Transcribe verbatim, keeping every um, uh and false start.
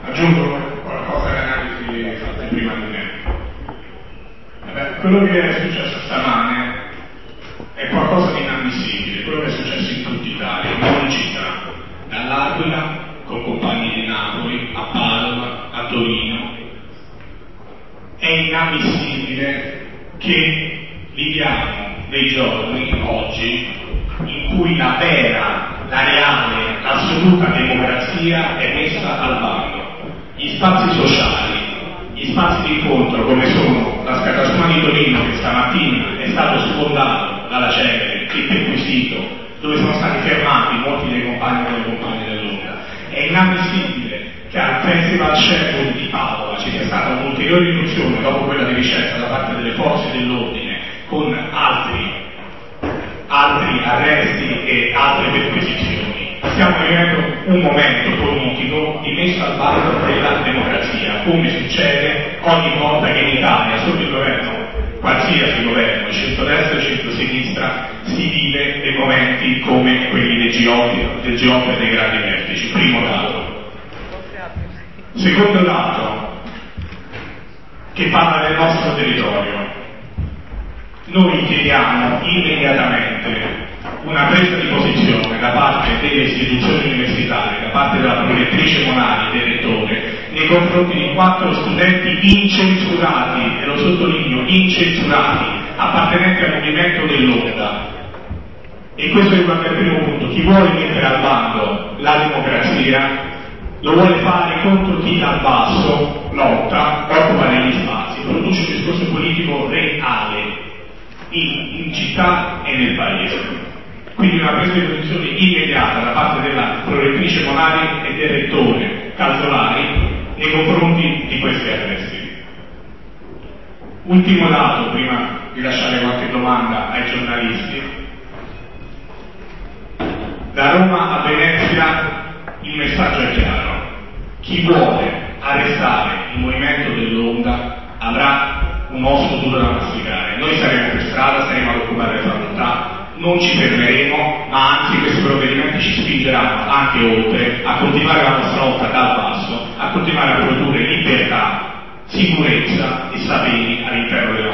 Aggiungo qualcosa all'analisi fatta prima di me. Vabbè, quello che è successo stamane è qualcosa di inammissibile, quello che è successo in tutta Italia, in ogni città, dall'Aquila con compagni di Napoli, a Padova, a Torino. È inammissibile che viviamo dei giorni, oggi, in cui la vera, la reale, l'assoluta democrazia è messa al bando. Gli spazi sociali, gli spazi di incontro come sono la Scatasuna di Torino, che stamattina è stato sfondato dalla Cenere e perquisito, dove sono stati fermati molti dei compagni e delle compagne dell'Onda. È inammissibile che al Festival Sherwood di Padova ci sia stata un'ulteriore irruzione dopo quella di Vicenza da parte delle forze dell'ordine con altri, altri arresti e altre perquisizioni. Stiamo vivendo un momento politico di messa al bando della democrazia, come succede ogni volta che in Italia, sotto il governo, qualsiasi governo, centrodestra e centrosinistra, si vive dei momenti come quelli del G otto, del G otto e dei grandi vertici. Primo dato. Secondo dato, che parla del nostro territorio. Noi chiediamo immediatamente una presa di posizione da parte delle istituzioni universitarie, da parte della prorettrice Monari e del rettore, nei confronti di quattro studenti incensurati, e lo sottolineo, incensurati, appartenenti al movimento dell'Onda. E questo riguarda il primo punto: chi vuole mettere al bando la democrazia lo vuole fare contro chi dal basso lotta, occupa degli spazi, produce un discorso politico reale in, in città e nel paese. Quindi una presa di posizione immediata da parte della prorettrice Monari e del rettore Calzolari nei confronti di questi arresti. Ultimo dato, prima di lasciare qualche domanda ai giornalisti. Da Roma a Venezia il messaggio è chiaro: chi vuole arrestare il movimento dell'Onda avrà un osso duro da masticare. Noi saremo per strada, saremo ad occupare le facoltà, non ci fermeremo, ma anzi questi provvedimenti ci spingeranno anche oltre a continuare la nostra lotta dal basso, a continuare a produrre libertà, sicurezza e saperi all'interno della